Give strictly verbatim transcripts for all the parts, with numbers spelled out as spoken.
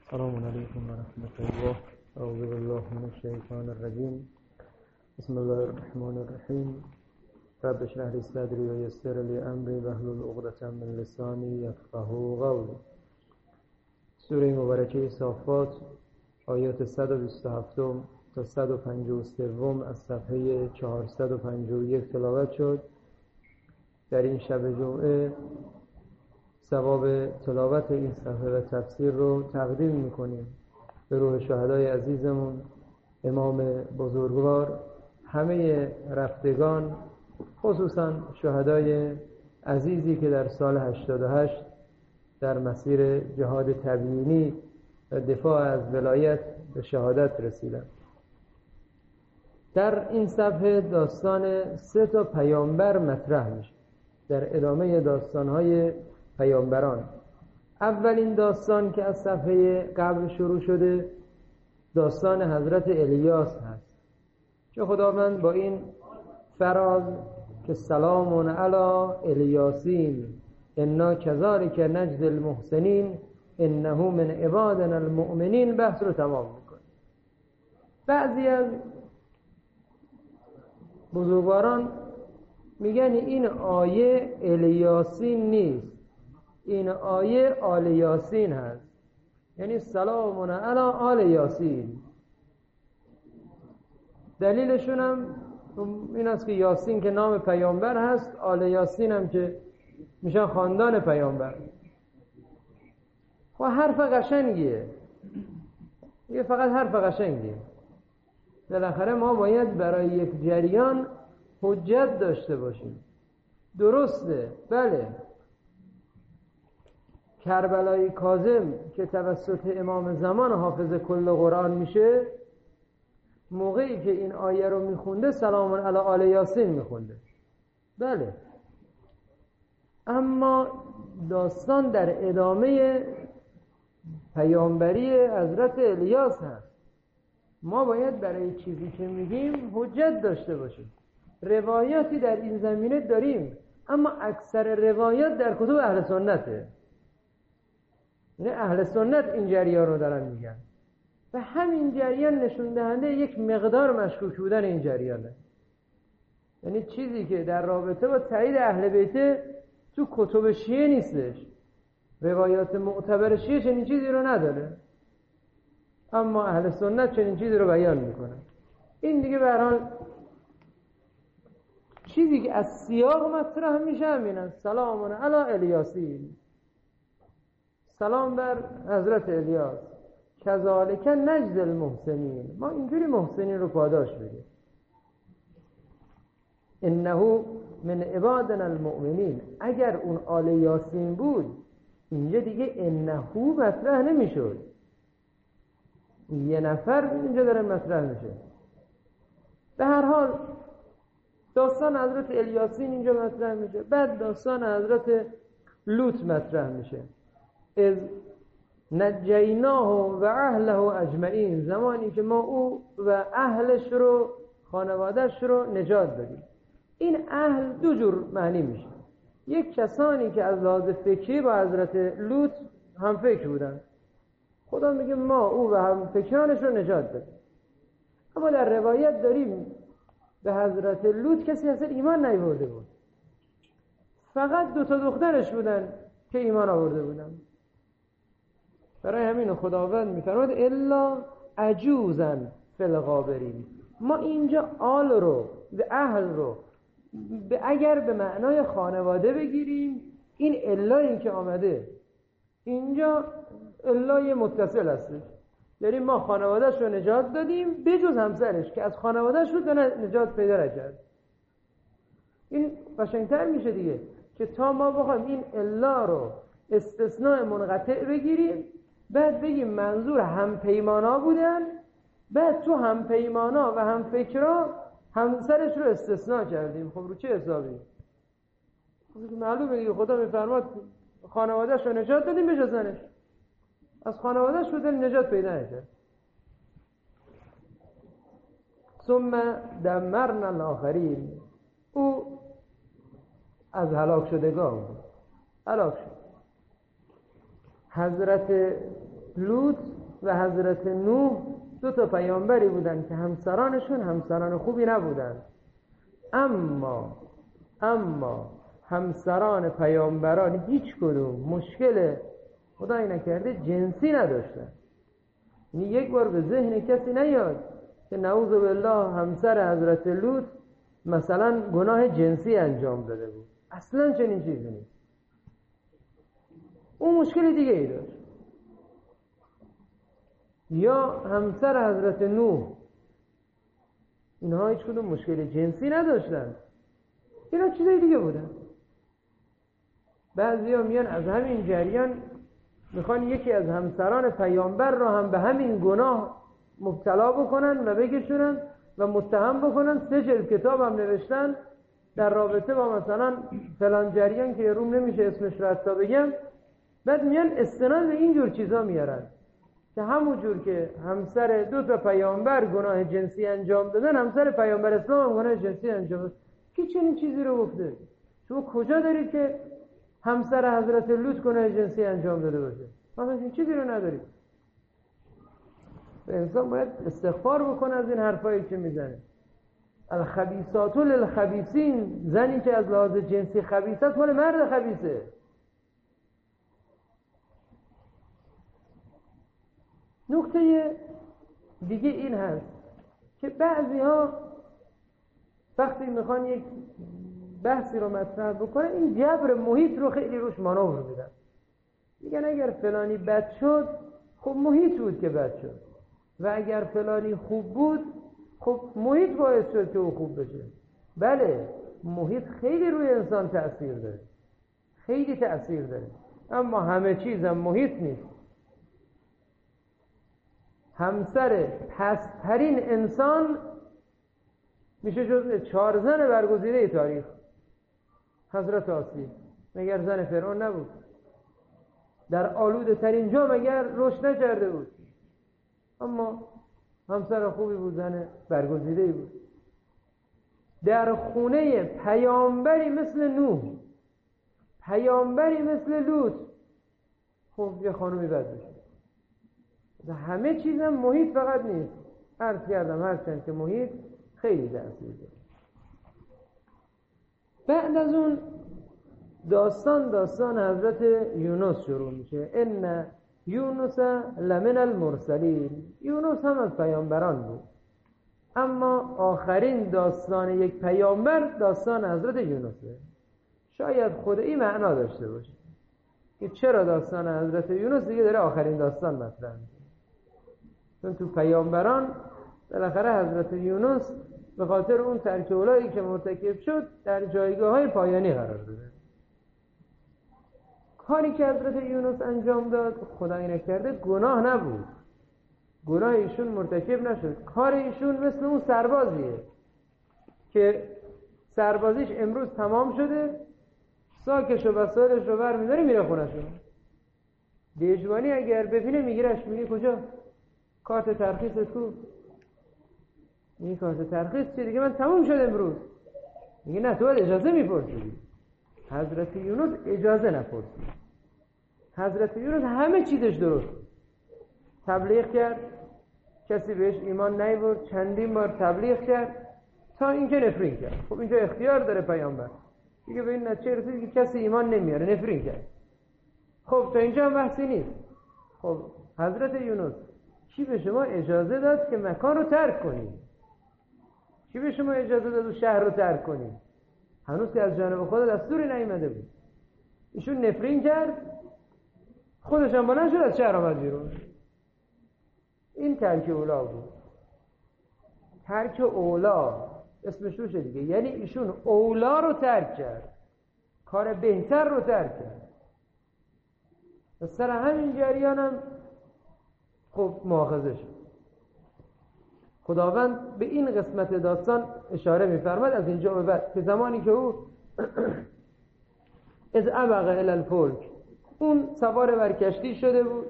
السلام عليكم ورحمة الله. أعوذ بالله من الشيطان الرجيم. بسم الله الرحمن الرحيم. رب اشرح لي صدري ويسر لي أمري واحلل عقدة من لساني يفقهوا قولي. سوره مبارکه صافات آیات صد و بیست و هفت تا صد و پنجاه و سه از صفحه چهارصد و پنجاه و یک تلاوت شد. در این شب جمعه ثواب تلاوت این صفحه و تفسیر رو تقدیم میکنیم به روح شهدای عزیزمون، امام بزرگوار، همه رفتگان، خصوصا شهدای عزیزی که در سال هشتاد و هشت در مسیر جهاد تبیینی و دفاع از ولایت به شهادت رسیدن. در این صفحه داستان سه تا پیامبر مطرح میشه در ادامه داستانهای پیامبران. اولین داستان که از صفحه قبل شروع شده داستان حضرت الیاس هست که خداوند با این فراز که سلام علی الیاسین انا کذالک نجزی المحسنین انه من عبادنا المؤمنین بحث رو تمام میکنه. بعضی از بزرگواران میگن این آیه الیاسین نیست، این آیه آل یاسین هست، یعنی سلام علی آل یاسین. دلیلشون هم این است که یاسین که نام پیامبر هست، آل یاسین هم که میشن خاندان پیامبر. و حرف قشنگیه، یه فقط حرف قشنگیه. بالاخره ما باید برای یک جریان حجت داشته باشیم. درسته، بله، کربلای کاظم که توسط امام زمان حافظ کل قرآن میشه، موقعی که این آیه رو میخونده سلام علی آل یاسین میخونده، بله، اما داستان در ادامه پیامبری حضرت الیاس هست. ما باید برای چیزی که میگیم حجت داشته باشیم. روایاتی در این زمینه داریم، اما اکثر روایات در کتب اهل سنته، یعنی اهل سنت این جریان رو دارن میگن و همین جریان نشون دهنده یک مقدار مشکوک بودن این جریانه. یعنی چیزی که در رابطه با تایید اهل بیت تو کتب شیعه نیستش، روایات معتبر شیعه چنین چیزی رو نداره، اما اهل سنت چنین چیزی رو بیان میکنه. این دیگه به هر حال چیزی که از سیاق مطرح میشه همینه، سلام علی الیاسین، سلام بر حضرت الیاس، کذالک نجزی المحسنین، ما اینجوری محسنین رو پاداش بدیم. انه من عبادنا المؤمنین، اگر اون آل یاسین بود اینجا دیگه انه مطرح نمیشد، یه نفر اینجا داره مطرح میشه. به هر حال داستان حضرت الیاسین اینجا مطرح میشه. بعد داستان حضرت لوط مطرح میشه، از نجیناه و اهله اجمعین، زمانی که ما او و اهلش رو، خانوادهش رو نجات دادیم. این اهل دو جور معنی میشه. یک کسانی که از لحاظ فکری با حضرت لوط هم فکر بودن، خدا میگه ما او و هم فکرانش رو نجات دادیم. اما در روایت داریم به حضرت لوط کسی اصلا ایمان نیاورده بود، فقط دو تا دخترش بودن که ایمان آورده بودن. برای همین خداوند میفرماد الا عجوزن فی الغابرین. ما اینجا آل رو و اهل رو به اگر به معنای خانواده بگیریم، این الا این که آمده اینجا الای متصل هستش، یعنی ما خانوادهش رو نجات دادیم بجز همسرش که از خانوادهش رو نجات پیدا نکرد. این قشنگتر میشه دیگه که تا ما بخوایم این الا رو استثناء منقطع بگیریم، بعد بگیم منظور هم پیمانا بودن، بعد تو هم پیمانا و هم فکرا همسرش رو استثناء کردیم. خب رو چه حسابی؟ معلومه دیگه، خدا میفرماد خانوادهش رو نجات دادیم بجز زنش، از خانوادهش رو نجات پیدا نکرد. ثم دمرنا الاخرین، او از هلاک شدگان بود، هلاک شد. حضرت لوط و حضرت نوح دو تا پیامبری بودن که همسرانشون همسران خوبی نبودن، اما اما همسران پیامبران هیچ کدوم مشکل خدای نکرده جنسی نداشتن. یعنی یک بار به ذهن کسی نیاد که نعوذ بالله همسر حضرت لوط مثلا گناه جنسی انجام داده بود، اصلا چنین چیزی نیست. اون مشکل دیگه ای داشت. یا همسر حضرت نوح، اینها هیچ کدوم مشکل جنسی نداشتن، اینا چیزای دیگه بودن. بعضی ها میان از همین جریان میخوان یکی از همسران پیامبر را هم به همین گناه مبتلا بکنن و بکشونن و متهم بکنن. سه جلد کتاب هم نوشتن در رابطه با مثلا فلان جریان که روم نمیشه اسمش رو حتی بگم. بعد میان استناد به اینجور چیزا میارن که همون جور که همسر دو تا پیامبر گناه جنسی انجام دادن، همسر پیامبر اسلام هم گناه جنسی انجام داد. کی چنین چیزی رو گفته؟ شما کجا دارید که همسر حضرت لوط گناه جنسی انجام داده باشه؟ ما این چیزی رو ندارید. انسان باید استغفار بکنه از این حرفایی که میزنه. الخبیثات للخبیثین، زنی که از لحاظ جنسی خبیث است مال مرد خبیثه. نکته دیگه این هست که بعضی ها وقتی میخوان یک بحثی رو مطرح بکنن این جبر محیط رو خیلی روش مانور میدن. میگن اگر فلانی بد شد خب محیط بود که بد شد، و اگر فلانی خوب بود خب محیط باعث شد که او خوب بشه. بله، محیط خیلی روی انسان تأثیر داره، خیلی تأثیر داره، اما همه چیز هم محیط نیست. همسر پست‌ترین انسان میشه جزء چهار زن برگزیده تاریخ. حضرت آسیه مگر زن فرعون نبود؟ در آلوده ترین جا مگر رشد نکرده بود؟ اما همسر خوبی بود، زن برگزیده بود. در خونه پیامبری مثل نوح، پیامبری مثل لوط، خب یه خانومی بد بشه. همه چیزم محیط فقط نیست. عرض کردم هرچند که محیط خیلی تأثیر داره. بعد از اون داستان داستان حضرت یونس شروع میشه. ان یونس لمن المرسلین، یونس هم از پیامبران بود، اما آخرین داستان یک پیامبر داستان حضرت یونسه. شاید خود این معنا داشته باشه که چرا داستان حضرت یونس دیگه داره آخرین داستان مطرح میشه. چون تو پیامبران بالاخره حضرت یونس به خاطر اون ترک اولایی که مرتکب شد در جایگاه های پایانی قرار داده. کاری که حضرت یونس انجام داد خدای نکرده گناه نبود، گناه ایشون مرتکب نشد. کار ایشون مثل اون سربازیه که سربازیش امروز تمام شده، ساکش و وسایلش رو بر می‌داره میره خونه‌شون. دیجوانی اگر ببینه میگیرش میگه کجا؟ کارت ترخیص تو؟ این کارت ترخیص چیه دیگه؟ من تمام شد امروز. میگه نه، تو باید اجازه میپرسیدی. حضرت یونس اجازه نپرسید. حضرت یونس همه چیزش درست، تبلیغ کرد، کسی بهش ایمان نیاورد، چندین بار تبلیغ کرد تا اینکه نفرین کرد. خب اینجا اختیار داره پیامبر دیگه، به این نتیجه رسید که کسی ایمان نمیاره، نفرین کرد. خب تا اینجا هم بحثی نیست. خب حضرت یونس کی به شما اجازه داد که مکان رو ترک کنی؟ کی به شما اجازه داد شهر رو ترک کنی؟ هنوز که از جانب خدا دستوری نیامده بود. ایشون نفرین کرد، خودش هم بلند شد از شهر آمد بیرون. این ترک اولا بود. ترک اولا اسمش روشه دیگه، یعنی ایشون اولا رو ترک کرد، کار بهتر رو ترک کرد. از سر همین جریانم خب مؤاخذه شد. خداوند به این قسمت داستان اشاره می‌فرماد از اینجا به بعد که زمانی که او از ابق الی الفلک، اون سوار بر کشتی شده بود،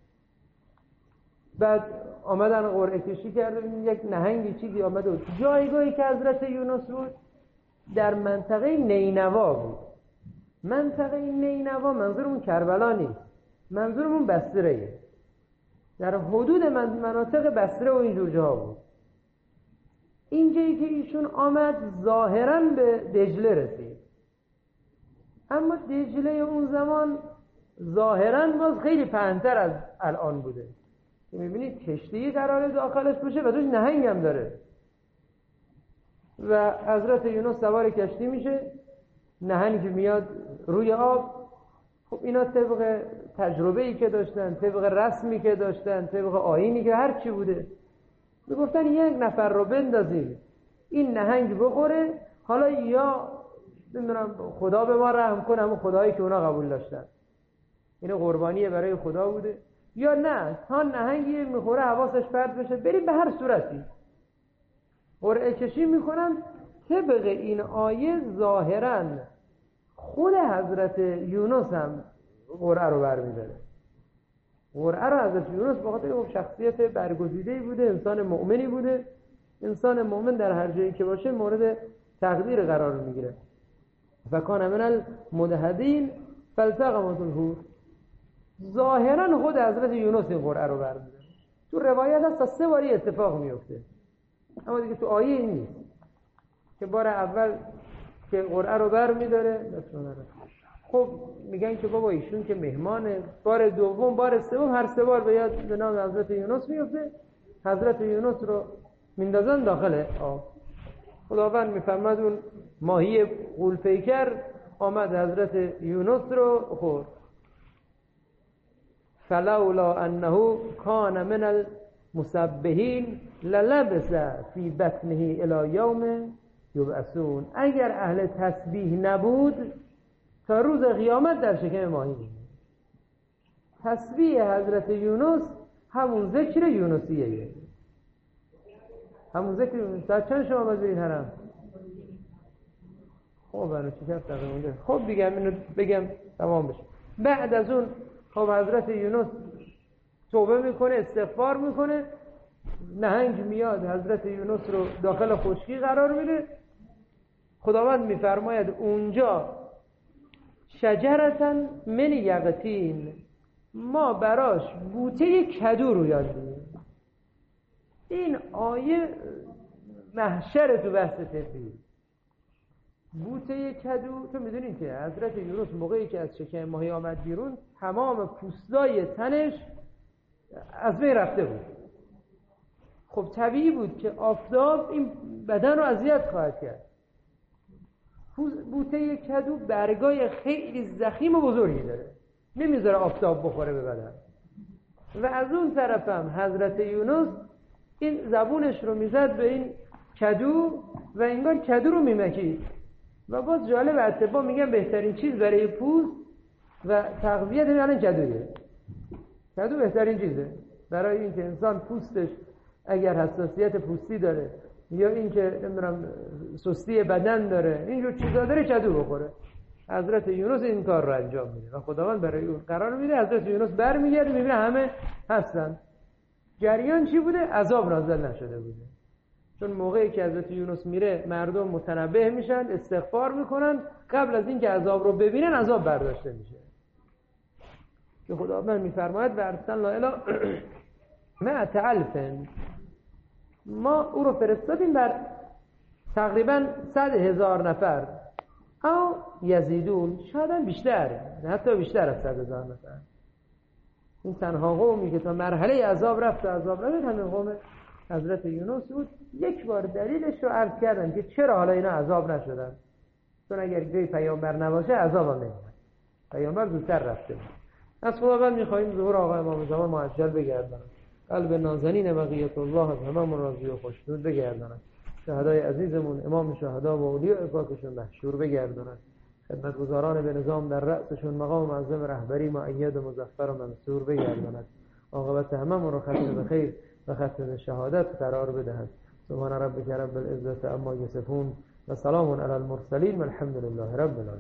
بعد آمدن قرعه کشی کردن، یک نهنگی چیزی آمده بود. جایگاهی که حضرت یونس بود در منطقه نینوا بود. منطقه نینوا منظورمون کربلا نیست، منظورمون بصره‌ایه. در حدود مناطق بصره و اینجور جاها بود. اینجایی که ایشون آمد ظاهراً به دجله رسید، اما دجله اون زمان ظاهراً باز خیلی پهن‌تر از الان بوده. میبینید کشتی قراره داخلش باشه و توش نهنگ هم داره و حضرت یونس سوار کشتی میشه، نهنگ میاد روی آب. خب اینا طبق تجربه‌ای که داشتن، طبق رسمی که داشتن، طبق آیینی که هر چی بوده، میگفتن یک نفر رو بندازید این نهنگ بخوره، حالا یا نمیدونم خدا به ما رحم کنه، همون خدایی که اونا قبول داشتن، این قربانیه برای خدا بوده، یا نه تا نهنگی میخوره حواسش پرت بشه بریم به هر صورتی. قرعه کشی میکنن. طبق این آیه ظاهراً خود حضرت یونس هم قرعه رو برمی‌داره. قرعه رو حضرت یونس به خاطر اون شخصیت برگزیده‌ای بوده، انسان مؤمنی بوده. انسان مؤمن در هر جایی که باشه مورد تقدیر قرار میگیره. فکان من المدهدین فالتقمت الحوت. ظاهراً خود حضرت یونس این قرعه رو برمی‌داره. تو روایت هست تا سه باری اتفاق میفته، اما دیگه تو آیه این نیست که بار اول که قرعه رو بر می‌داره. خب میگن که بابا ایشون که مهمانه، بار دوم بار سوم هر سه بار به یاد به نام حضرت یونس میفته. حضرت یونس رو میندازن داخل آب. خداوند میفرماد اون ماهی غول‌پیکر آمد حضرت یونس رو خورد. فلولا انه کان من المسبحین للبث فی بطنه الی یوم یبعثون. اگر اهل تسبیح نبود تا روز قیامت در شکم ماهی بود. تسبیح حضرت یونس همون ذکر یونسیه، همون ذکر یونس. تا چند شما باید برید حرم؟ خب برای چی کفت دقیقه؟ خب دیگه اینو بگم تمام بشه. بعد از اون خب حضرت یونس توبه میکنه، استغفار میکنه، نهنگ میاد حضرت یونس رو داخل خشکی قرار میده. خداوند میفرماید اونجا شجرتن من یقطین، ما براش بوته کدو رو یاد میدیم. این آیه محشر تو بحث تفسیر. بوته کدو، تو میدونین که حضرت یونس موقعی که از شکم ماهی آمد بیرون تمام پوستای تنش از بین رفته بود. خب طبیعی بود که آفتاب این بدن رو اذیت خواهد کرد. بوته کدو برگای خیلی ضخیم و بزرگی داره، نمیذاره آفتاب بخوره به بدن. و از اون طرف هم حضرت یونس این زبونش رو میزد به این کدو و انگار کدو رو میمکید. و باز جالب اتباع میگن بهترین چیز برای پوست و تغذیه همین کدویه. کدو بهترین چیزه برای اینکه انسان پوستش اگر حساسیت پوستی داره یا اینکه نمیدونم سستی بدن داره، اینجور چیزا داره، کدو بخوره. حضرت یونس این کار رو انجام میده و خداوند برای اون قرار میده. حضرت یونس برمیگرده میبینه همه هستن. جریان چی بوده؟ عذاب نازل نشده بوده. چون موقعی که حضرت یونس میره مردم متنبه میشن، استغفار میکنن، قبل از اینکه عذاب رو ببینن عذاب برداشته میشه. که خداوند میفرماید و ارسلنا الی مئة الف، ما او رو فرستادیم بر تقریبا صد هزار نفر او یزیدون، شاید بیشتر، حتی بیشتر از صد هزار نفر. این تنها قومی که تا مرحله عذاب رفت و عذاب نبید همین قوم حضرت یونس بود. یک بار دلیلش رو عرض کردم که چرا حالا اینا عذاب نشدن. چون اگر گوی پیامبر نباشه عذاب هم نمیاد، پیامبر زودتر رفته بود. از خداوند میخواییم ظهور آقا امام زمان معجل بگردن، قلب نازنین بقیت الله از هممون راضی و خوشنود بگردن، شهدای عزیزمون امام شهدا و اولیاء پاکشون محشور بگردن، خدمتگزاران به نظام در رأسشون مقام معظم رهبری مؤید و مظفر و منصور بگردن، عاقبت هممون رو ختم به خیر و ختم به شهادت قرار بدهد. سبحان ربک رب العزة عما یصفون و سلام علی المرسلین و الحمد لله رب العالمین.